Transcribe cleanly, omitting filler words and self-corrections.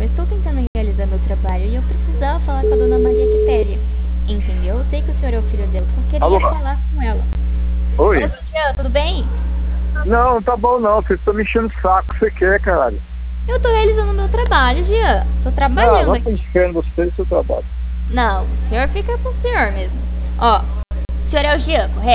estou tentando realizar meu trabalho e eu precisava falar com a dona Maria Quitéria. Entendeu? Eu sei que o senhor é o filho dela, só queria Alô? falar com ela. Oi? Ô, Jean, tudo bem? Não, tá bom não, vocês estão me enchendo o saco, você quer, caralho. Eu tô realizando meu trabalho, Jean. Tô trabalhando Vai aqui. pro inferno você e seu trabalho. Não, o senhor fica com o senhor mesmo. Ó, o senhor é o Jean, correto?